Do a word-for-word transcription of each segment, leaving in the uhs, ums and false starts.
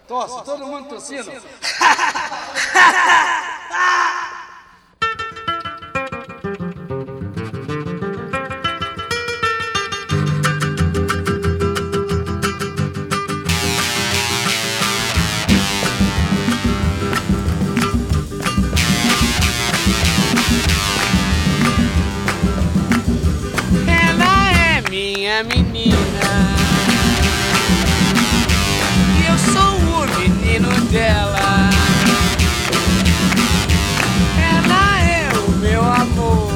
Tosse, todo mundo tossindo. Ela é minha menina e eu sou o menino dela. Ela é o meu amor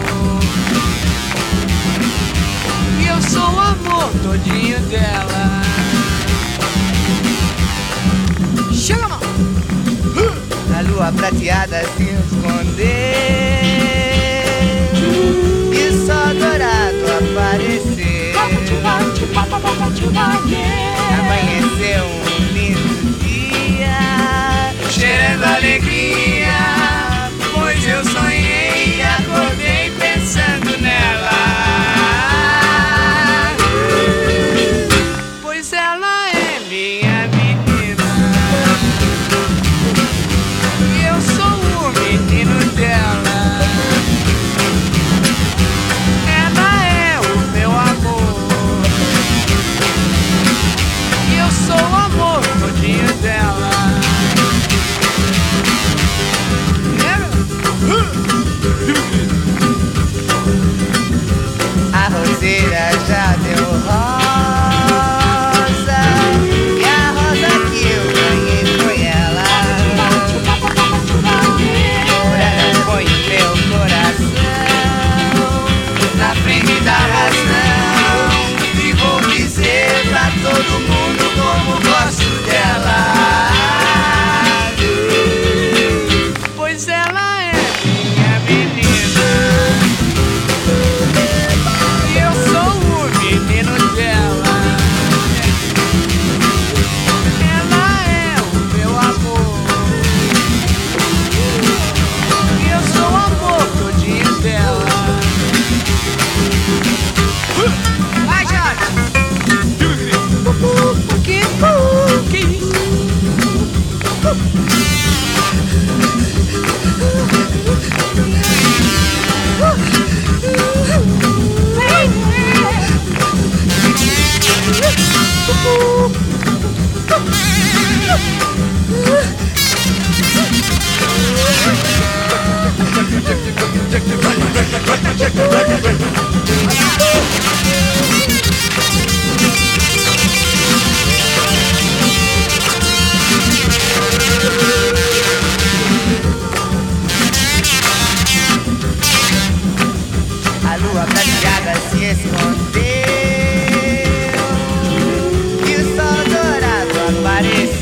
e eu sou o amor todinho dela. Chega, mão! A lua prateada se escondeu e só dourado apareceu. Amanheceu um lindo dia, Cheirando alegria, pois eu sonhei e acordei pensando nela. Pois ela é minha menina e eu sou o menino dela. Ela é o meu amor e eu sou o amor todinho dela. a roseira já deu rosa e a rosa que eu ganhei foi ela. Ora, põe meu coração Na frente da razão e vou dizer pra todo mundo como gosto dela. Pois ela é minha menina e eu sou o menino dela. Ela é o meu amor e eu sou o amor todinho dela. Vai, Jorge! Que, que isso? a lua prateada se escondeu e o sol dourado apareceu.